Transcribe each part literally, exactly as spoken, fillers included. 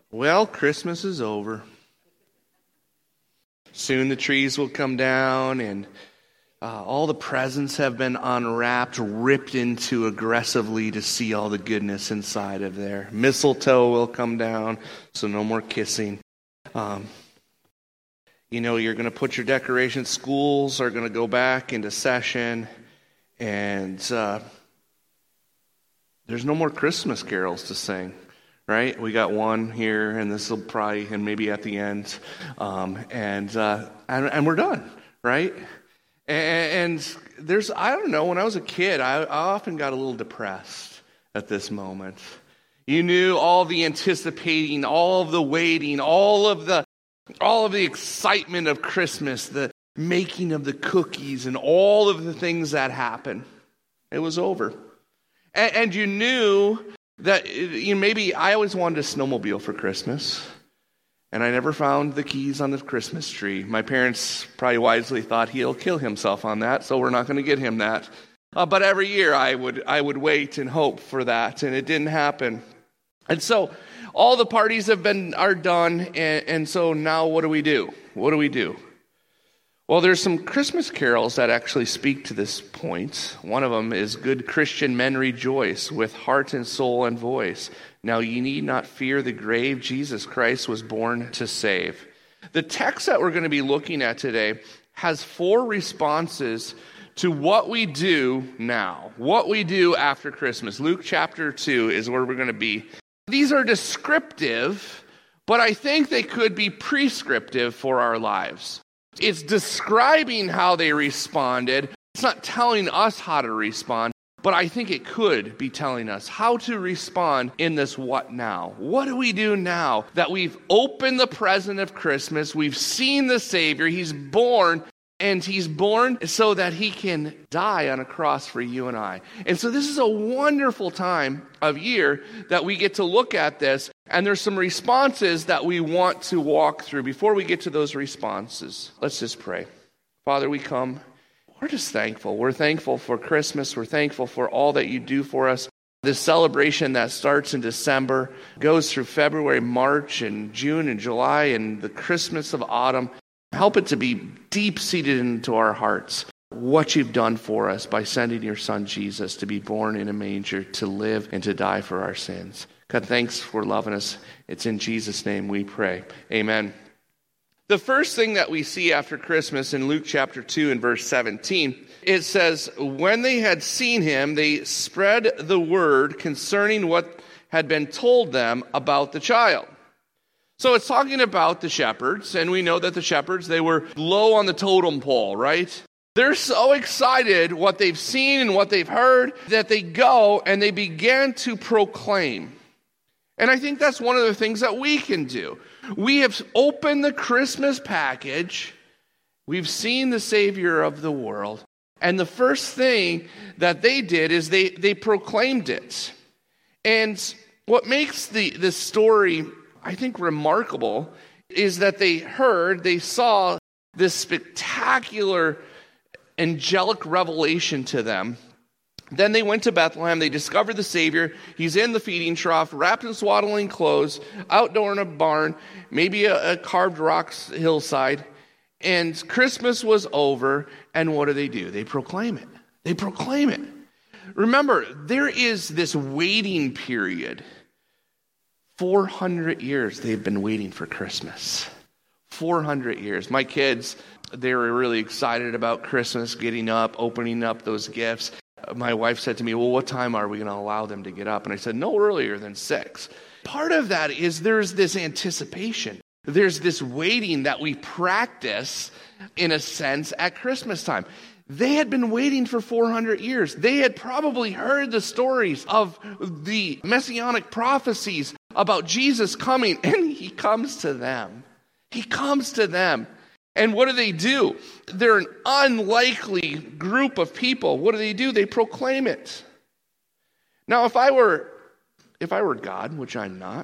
Well, Christmas is over. Soon the trees will come down and uh, all the presents have been unwrapped, ripped into aggressively to see all the goodness inside of there. Mistletoe will come down, so no more kissing. Um, you know, you're going to put your decorations. Schools are going to go back into session, and uh, there's no more Christmas carols to sing. Right? We got one here, and this will probably, and maybe at the end, um, and, uh, and and we're done, right? And, and there's, I don't know, when I was a kid, I, I often got a little depressed at this moment. You knew all the anticipating, all of the waiting, all of the, all of the excitement of Christmas, the making of the cookies, and all of the things that happen. It was over, and, and you knew that, you know, maybe I always wanted a snowmobile for Christmas, and I never found the keys on the Christmas tree. My parents probably wisely thought he'll kill himself on that, so we're not going to get him that. Uh, but every year I would I would wait and hope for that, and it didn't happen. And so all the parties have been are done, and, and so now what do we do? What do we do? Well, there's some Christmas carols that actually speak to this point. One of them is "Good Christian men rejoice with heart and soul and voice. Now ye need not fear the grave. Jesus Christ was born to save." The text that we're going to be looking at today has four responses to what we do now, what we do after Christmas. Luke chapter two is where we're going to be. These are descriptive, but I think they could be prescriptive for our lives. It's describing how they responded. It's not telling us how to respond, but I think it could be telling us how to respond in this what now. What do we do now that we've opened the present of Christmas? We've seen the Savior. He's born, and he's born so that he can die on a cross for you and I. And so this is a wonderful time of year that we get to look at this. And there's some responses that we want to walk through. Before we get to those responses, let's just pray. Father, we come. We're just thankful. We're thankful for Christmas. We're thankful for all that you do for us. This celebration that starts in December, goes through February, March, and June, and July, and the Christmas of autumn. Help it to be deep-seated into our hearts, what you've done for us by sending your son Jesus to be born in a manger, to live and to die for our sins. God, thanks for loving us. It's in Jesus' name we pray. Amen. The first thing that we see after Christmas in Luke chapter two and verse seventeen, it says, when they had seen him, they spread the word concerning what had been told them about the child. So it's talking about the shepherds, and we know that the shepherds, they were low on the totem pole, right? They're so excited what they've seen and what they've heard that they go and they begin to proclaim. And I think that's one of the things that we can do. We have opened the Christmas package. We've seen the Savior of the world. And the first thing that they did is they, they proclaimed it. And what makes the, the story, I think, remarkable is that they heard, they saw this spectacular angelic revelation to them. Then they went to Bethlehem. They discovered the Savior. He's in the feeding trough, wrapped in swaddling clothes, outdoor in a barn, maybe a, a carved rock hillside. And Christmas was over. And what do they do? They proclaim it. They proclaim it. Remember, there is this waiting period. four hundred years they've been waiting for Christmas. four hundred years. My kids, they were really excited about Christmas, getting up, opening up those gifts. My wife said to me, well, what time are we going to allow them to get up? And I said, no earlier than six. Part of that is there's this anticipation. There's this waiting that we practice, in a sense, at Christmas time. They had been waiting for four hundred years. They had probably heard the stories of the messianic prophecies about Jesus coming, and he comes to them. He comes to them. And what do they do? They're an unlikely group of people. What do they do? They proclaim it. Now, if I were, if I were God, which I'm not,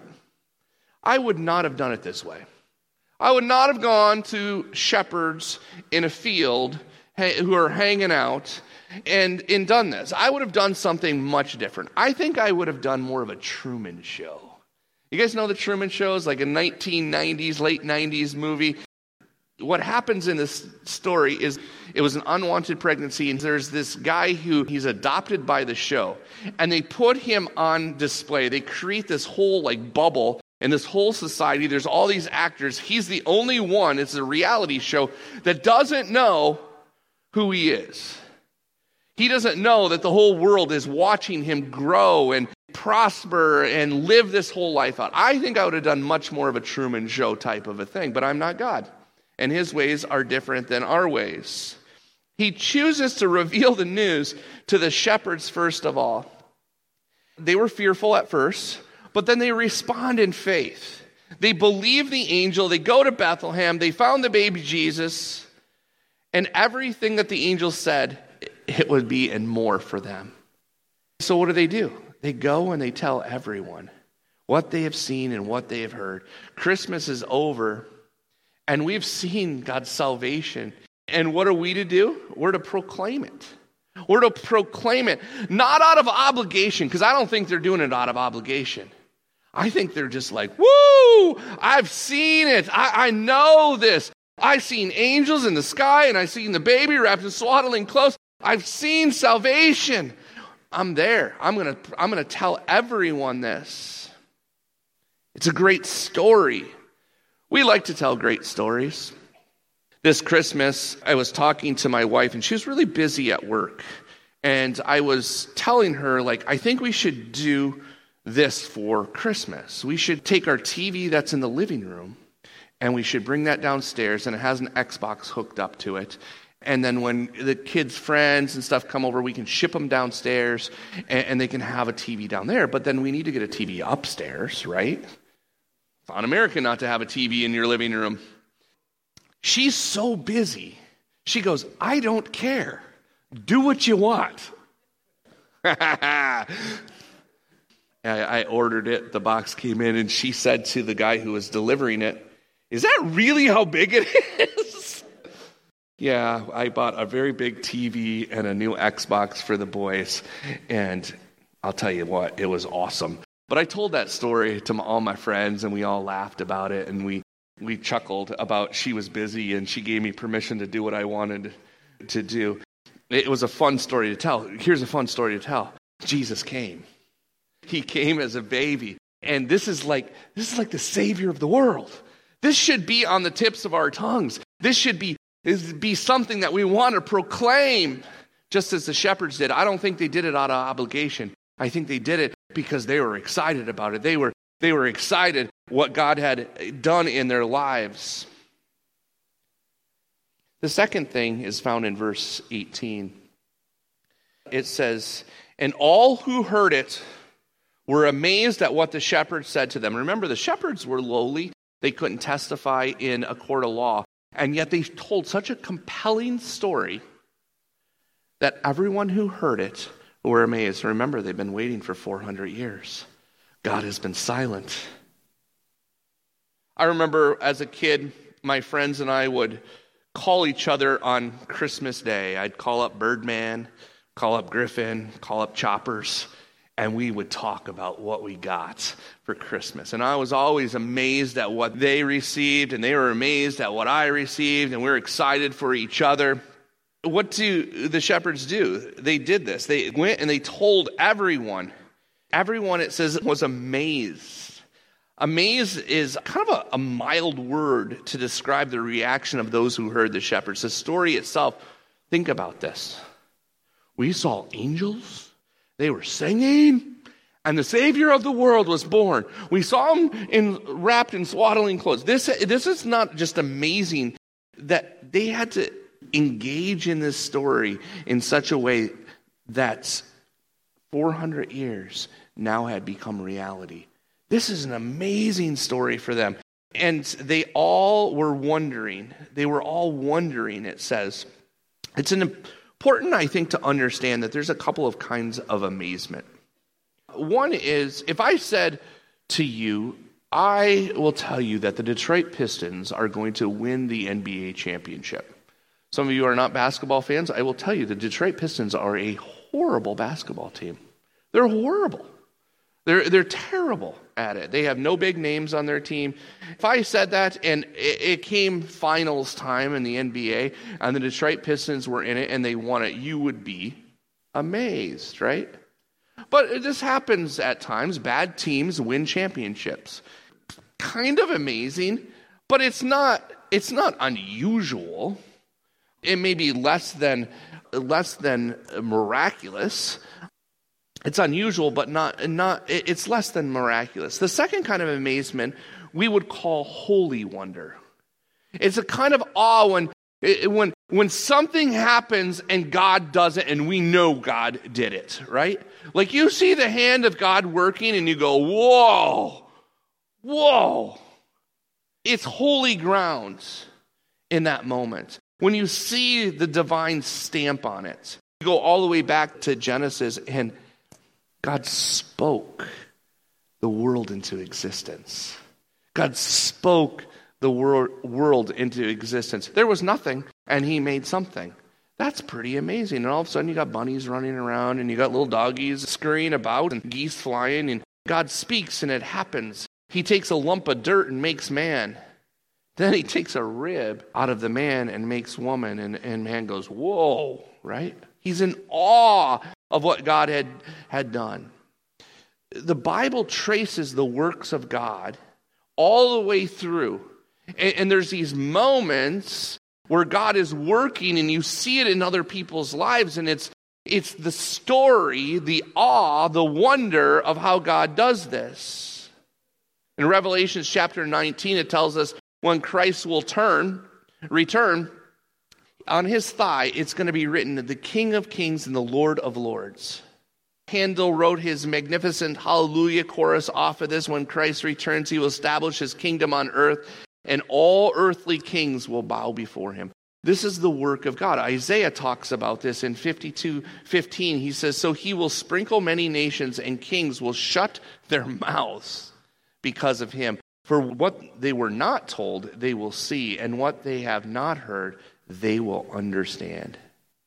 I would not have done it this way. I would not have gone to shepherds in a field who are hanging out and, and done this. I would have done something much different. I think I would have done more of a Truman Show. You guys know the Truman Show is like a nineteen nineties, late nineties movie. What happens in this story is it was an unwanted pregnancy, and there's this guy who he's adopted by the show, and they put him on display. They create this whole like bubble in this whole society. There's all these actors. He's the only one, it's a reality show, that doesn't know who he is. He doesn't know that the whole world is watching him grow and prosper and live this whole life out. I think I would have done much more of a Truman Show type of a thing, but I'm not God. And his ways are different than our ways. He chooses to reveal the news to the shepherds first of all. They were fearful at first, but then they respond in faith. They believe the angel. They go to Bethlehem. They found the baby Jesus. And everything that the angel said, it would be and more for them. So what do they do? They go and they tell everyone what they have seen and what they have heard. Christmas is over. And we've seen God's salvation. And what are we to do? We're to proclaim it. We're to proclaim it, not out of obligation, because I don't think they're doing it out of obligation. I think they're just like, woo, I've seen it. I, I know this. I've seen angels in the sky, and I've seen the baby wrapped in swaddling clothes. I've seen salvation. I'm there. I'm going to I'm going to tell everyone this. It's a great story. We like to tell great stories. This Christmas, I was talking to my wife, and she was really busy at work. And I was telling her, like, I think we should do this for Christmas. We should take our T V that's in the living room, and we should bring that downstairs, and it has an Xbox hooked up to it. And then when the kids' friends and stuff come over, we can ship them downstairs, and, and they can have a T V down there. But then we need to get a T V upstairs, right? It's un-American not to have a T V in your living room. She's so busy. She goes, I don't care. Do what you want. I, I ordered it. The box came in, and she said to the guy who was delivering it, is that really how big it is? Yeah, I bought a very big T V and a new Xbox for the boys. And I'll tell you what, it was awesome. But I told that story to all my friends, and we all laughed about it, and we, we chuckled about she was busy, and she gave me permission to do what I wanted to do. It was a fun story to tell. Here's a fun story to tell. Jesus came. He came as a baby, and this is like this is like the Savior of the world. This should be on the tips of our tongues. This should be, this be something that we want to proclaim, just as the shepherds did. I don't think they did it out of obligation. I think they did it because they were excited about it. They were they were excited what God had done in their lives. The second thing is found in verse eighteen. It says, and all who heard it were amazed at what the shepherds said to them. Remember, the shepherds were lowly. They couldn't testify in a court of law. And yet they told such a compelling story that everyone who heard it were amazed. Remember, they've been waiting for four hundred years. God has been silent. I remember as a kid, my friends and I would call each other on Christmas Day. I'd call up Birdman, call up Griffin, call up Choppers, and we would talk about what we got for Christmas. And I was always amazed at what they received, and they were amazed at what I received, and we were excited for each other. What do the shepherds do? They did this. They went and they told everyone. Everyone, it says, was amazed. Amazed is kind of a, a mild word to describe the reaction of those who heard the shepherds. The story itself, think about this. We saw angels. They were singing, and the Savior of the world was born. We saw him in, wrapped in swaddling clothes. This, this is not just amazing that they had to engage in this story in such a way that four hundred years now had become reality. This is an amazing story for them. And they all were wondering. They were all wondering, it says. It's an important, I think, to understand that there's a couple of kinds of amazement. One is, if I said to you, I will tell you that the Detroit Pistons are going to win the N B A championship. Some of you are not basketball fans. I will tell you the Detroit Pistons are a horrible basketball team. They're horrible. They're, they're terrible at it. They have no big names on their team. If I said that and it, it came finals time in the N B A and the Detroit Pistons were in it and they won it, you would be amazed, right? But this happens at times. Bad teams win championships. Kind of amazing, but it's not, it's not unusual. It may be less than, less than miraculous. It's unusual, but not, not, it's less than miraculous. The second kind of amazement we would call holy wonder. It's a kind of awe when, when, when something happens and God does it and we know God did it, right? Like you see the hand of God working and you go, whoa, whoa. It's holy ground in that moment. When you see the divine stamp on it, you go all the way back to Genesis and God spoke the world into existence. God spoke the wor- world into existence. There was nothing, and he made something. That's pretty amazing. And all of a sudden, you got bunnies running around, and you got little doggies scurrying about, and geese flying, and God speaks, and it happens. He takes a lump of dirt and makes man. Then he takes a rib out of the man and makes woman, and, and man goes, whoa, right? He's in awe of what God had, had done. The Bible traces the works of God all the way through. And, and there's these moments where God is working and you see it in other people's lives, and it's it's the story, the awe, the wonder of how God does this. In Revelation chapter nineteen, it tells us when Christ will turn, return, on his thigh, it's going to be written, the King of Kings and the Lord of Lords. Handel wrote his magnificent Hallelujah chorus off of this. When Christ returns, he will establish his kingdom on earth, and all earthly kings will bow before him. This is the work of God. Isaiah talks about this in fifty-two fifteen. He says, so he will sprinkle many nations, and kings will shut their mouths because of him. For what they were not told, they will see, and what they have not heard, they will understand.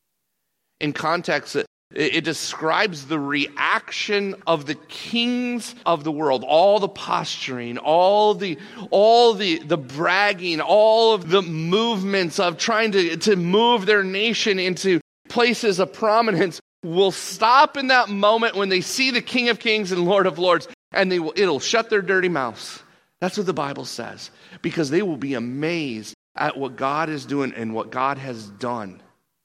In context, it, it describes the reaction of the kings of the world, all the posturing, all the all the, the bragging, all of the movements of trying to, to move their nation into places of prominence will stop in that moment when they see the King of Kings and Lord of Lords, and they will, it'll shut their dirty mouths. That's what the Bible says, because they will be amazed at what God is doing and what God has done.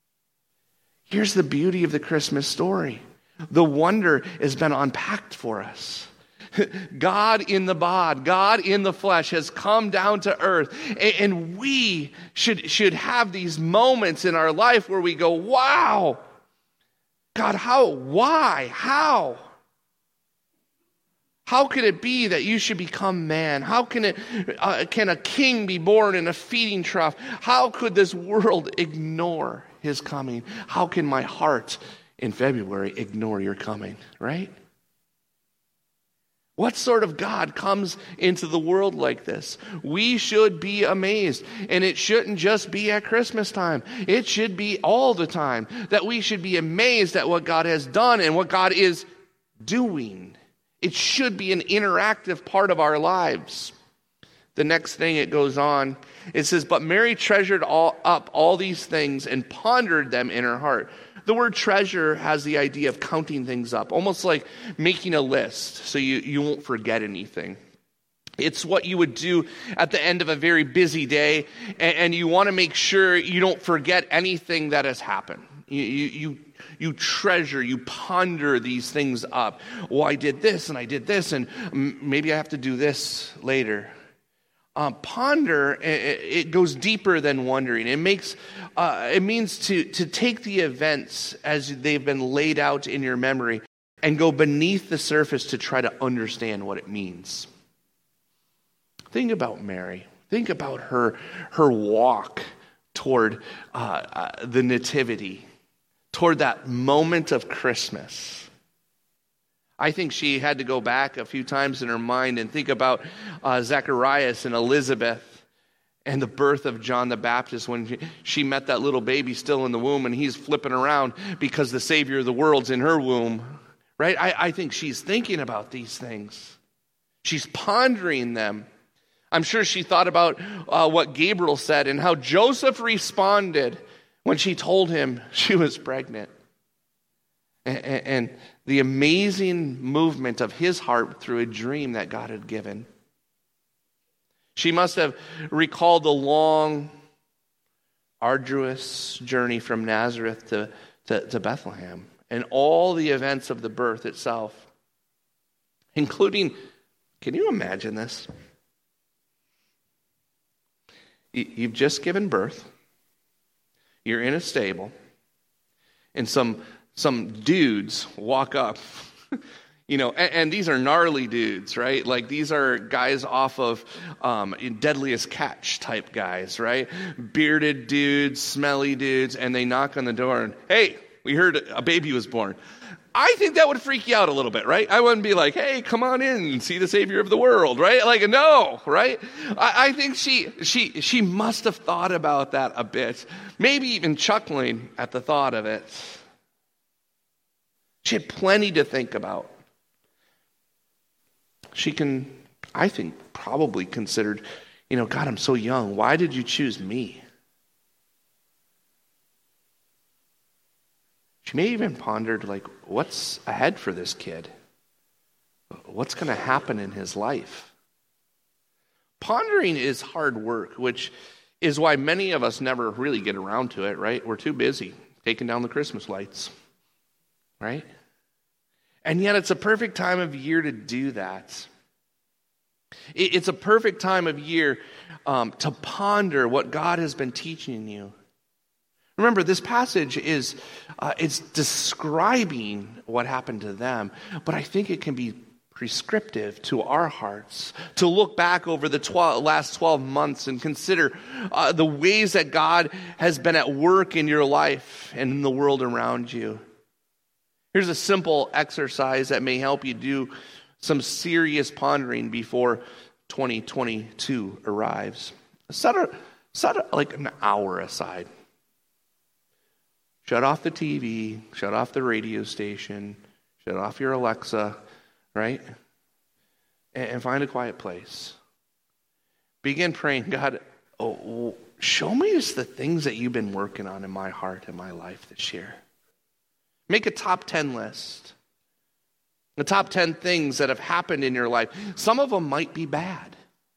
Here's the beauty of the Christmas story. The wonder has been unpacked for us. God in the bod, God in the flesh has come down to earth. And we should, should have these moments in our life where we go, wow, God, how, why, how? How could it be that you should become man? How can it? Uh, can a king be born in a feeding trough? How could this world ignore his coming? How can my heart in February ignore your coming, right? What sort of God comes into the world like this? We should be amazed. And it shouldn't just be at Christmas time. It should be all the time. That we should be amazed at what God has done and what God is doing. It should be an interactive part of our lives. The next thing it goes on, it says, but Mary treasured all, up all these things and pondered them in her heart. The word treasure has the idea of counting things up, almost like making a list so you, you won't forget anything. It's what you would do at the end of a very busy day, and, and you want to make sure you don't forget anything that has happened. You, you, you, you treasure, you ponder these things up. Oh, I did this, and I did this, and maybe I have to do this later. Um, ponder, it, it goes deeper than wondering. It makes, uh, it means to, to take the events as they've been laid out in your memory and go beneath the surface to try to understand what it means. Think about Mary. Think about her, her walk toward uh, uh, the nativity, toward that moment of Christmas. I think she had to go back a few times in her mind and think about uh, Zacharias and Elizabeth and the birth of John the Baptist when she, she met that little baby still in the womb and he's flipping around because the Savior of the world's in her womb, right? I, I think she's thinking about these things. She's pondering them. I'm sure she thought about uh, what Gabriel said and how Joseph responded when she told him she was pregnant. And, and the amazing movement of his heart through a dream that God had given. She must have recalled the long, arduous journey from Nazareth to, to, to Bethlehem and all the events of the birth itself, including, can you imagine this? You've just given birth, you're in a stable, and some some dudes walk up, you know, and, and these are gnarly dudes, right? Like these are guys off of um, Deadliest Catch type guys, right? Bearded dudes, smelly dudes, and they knock on the door and, hey, we heard a baby was born. I think that would freak you out a little bit, right? I wouldn't be like, hey, come on in and see the Savior of the world, right? Like, no, right? I, I think she she she must have thought about that a bit, maybe even chuckling at the thought of it. She had plenty to think about. She can, I think, probably considered, you know, God, I'm so young. Why did you choose me? She may even pondered, like, what's ahead for this kid? What's going to happen in his life? Pondering is hard work, which is why many of us never really get around to it, right? We're too busy taking down the Christmas lights, right? And yet it's a perfect time of year to do that. It's a perfect time of year um, to ponder what God has been teaching you. Remember, this passage is uh, it's describing what happened to them, but I think it can be prescriptive to our hearts to look back over the twelve, last twelve months and consider uh, the ways that God has been at work in your life and in the world around you. Here's a simple exercise that may help you do some serious pondering before twenty twenty-two arrives. Set, a, set a, like an hour aside. Shut off the T V, shut off the radio station, shut off your Alexa, right? And, and find a quiet place. Begin praying, God, oh, show me just the things that you've been working on in my heart and my life this year. Make a top ten list. The top ten things that have happened in your life. Some of them might be bad.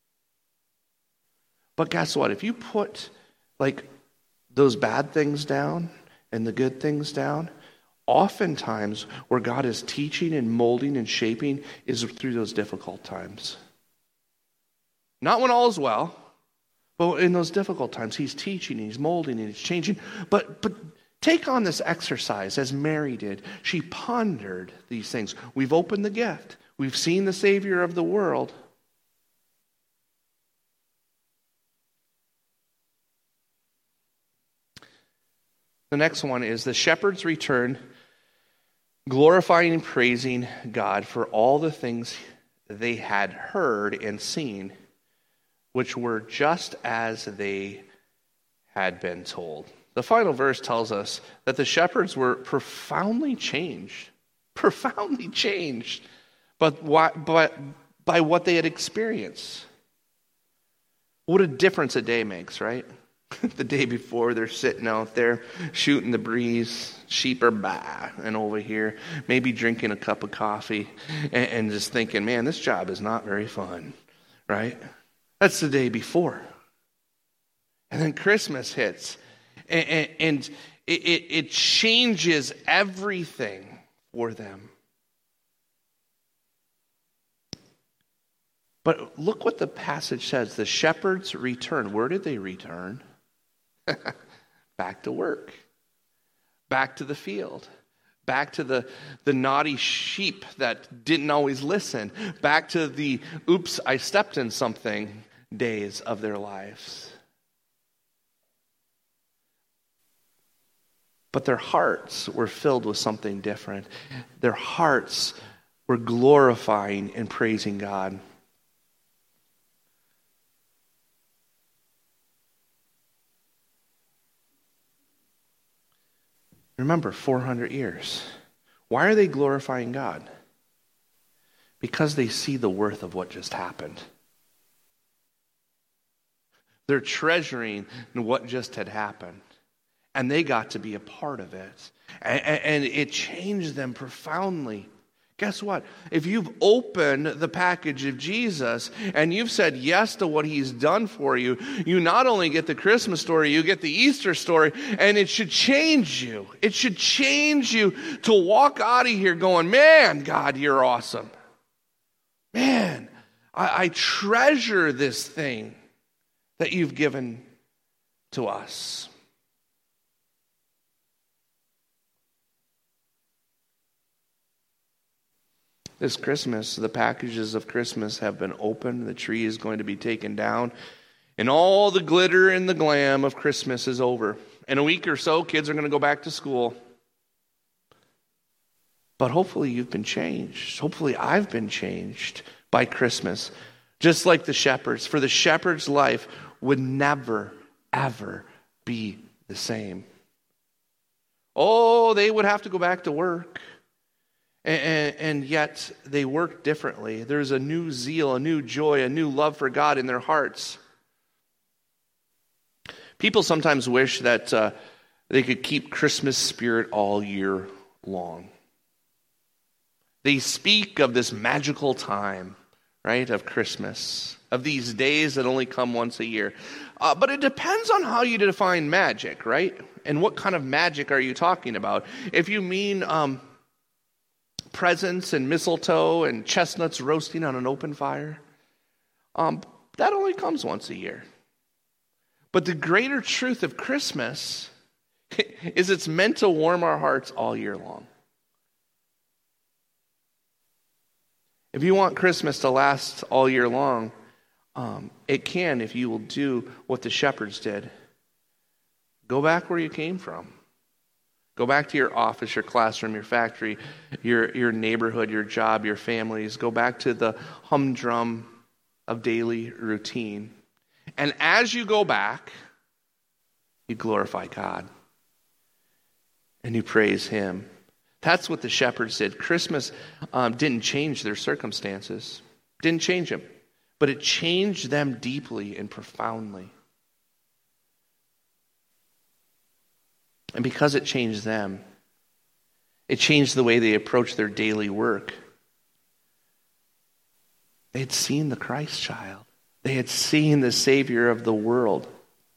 But guess what? If you put like those bad things down and the good things down, oftentimes where God is teaching and molding and shaping is through those difficult times. Not when all is well, but in those difficult times, he's teaching, he's molding, and he's changing. But but take on this exercise as Mary did. She pondered these things. We've opened the gift. We've seen the Savior of the world. The next one is the shepherds return, glorifying and praising God for all the things they had heard and seen, which were just as they had been told. The final verse tells us that the shepherds were profoundly changed, profoundly changed, but why, but by what they had experienced. What a difference a day makes, right? The day before, they're sitting out there shooting the breeze, sheep are baa, and over here, maybe drinking a cup of coffee and, and just thinking, man, this job is not very fun, right? That's the day before. And then Christmas hits, and, and, and it, it, it changes everything for them. But look what the passage says. The shepherds return. Where did they return? Back to work. Back to the field. Back to the, the naughty sheep that didn't always listen. Back to the, oops, I stepped in something days of their lives. But their hearts were filled with something different. Their hearts were glorifying and praising God. Remember, four hundred years. Why are they glorifying God? Because they see the worth of what just happened. They're treasuring what just had happened. And they got to be a part of it. And, and it changed them profoundly. Guess what? If you've opened the package of Jesus and you've said yes to what he's done for you, you not only get the Christmas story, you get the Easter story, and it should change you. It should change you to walk out of here going, man, God, you're awesome. Man, I, I treasure this thing that you've given to us. This Christmas, the packages of Christmas have been opened. The tree is going to be taken down. And all the glitter and the glam of Christmas is over. In a week or so, kids are going to go back to school. But hopefully you've been changed. Hopefully I've been changed by Christmas. Just like the shepherds. For the shepherd's life would never, ever be the same. Oh, they would have to go back to work. And, and yet they work differently. There's a new zeal, a new joy, a new love for God in their hearts. People sometimes wish that uh, they could keep Christmas spirit all year long. They speak of this magical time, right, of Christmas, of these days that only come once a year. Uh, but it depends on how you define magic, right? And what kind of magic are you talking about? If you mean Um, presents and mistletoe and chestnuts roasting on an open fire, um, that only comes once a year. But the greater truth of Christmas is it's meant to warm our hearts all year long. If you want Christmas to last all year long, um, it can if you will do what the shepherds did. Go back where you came from. Go back to your office, your classroom, your factory, your, your neighborhood, your job, your families. Go back to the humdrum of daily routine. And as you go back, you glorify God. And you praise him. That's what the shepherds did. Christmas um, didn't change their circumstances. Didn't change them. But it changed them deeply and profoundly. And because it changed them, it changed the way they approached their daily work. They had seen the Christ child. They had seen the Savior of the world.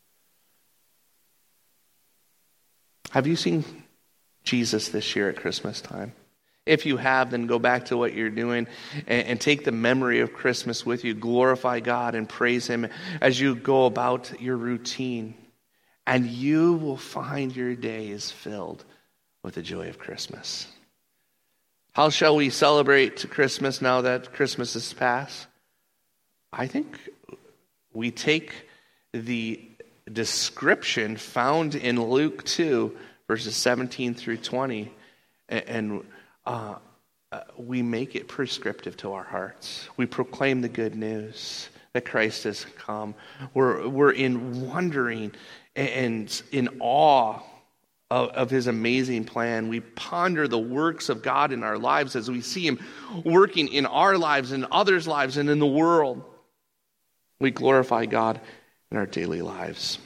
Have you seen Jesus this year at Christmas time? If you have, then go back to what you're doing and, and take the memory of Christmas with you. Glorify God and praise him as you go about your routine. And you will find your days filled with the joy of Christmas. How shall we celebrate Christmas now that Christmas is past? I think we take the description found in Luke two, verses seventeen through twenty, and uh, we make it prescriptive to our hearts. We proclaim the good news that Christ has come. We're, we're in wondering and in awe of, of his amazing plan. We ponder the works of God in our lives as we see him working in our lives, in others' lives, and in the world. We glorify God in our daily lives.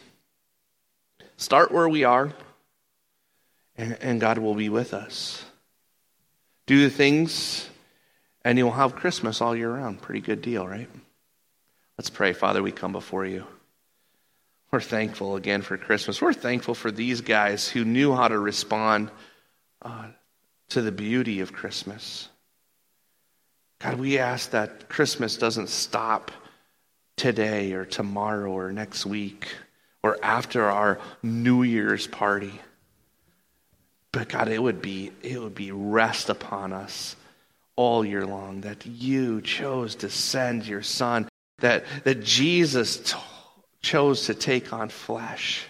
Start where we are, and, and God will be with us. Do the things, and you'll have Christmas all year round. Pretty good deal, right? Let's pray. Father, we come before you. We're thankful again for Christmas. We're thankful for these guys who knew how to respond uh, to the beauty of Christmas. God, we ask that Christmas doesn't stop today or tomorrow or next week or after our New Year's party. But God, it would be it would be rest upon us all year long that you chose to send your Son, that that Jesus t- chose to take on flesh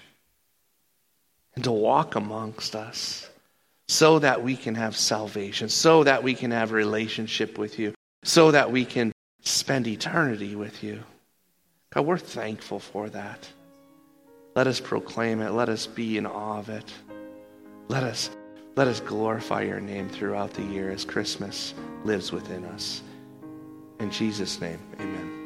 and to walk amongst us so that we can have salvation, so that we can have a relationship with you, so that we can spend eternity with you. God, we're thankful for that. Let us proclaim it. Let us be in awe of it. Let us Let us glorify your name throughout the year as Christmas lives within us. In Jesus' name, amen.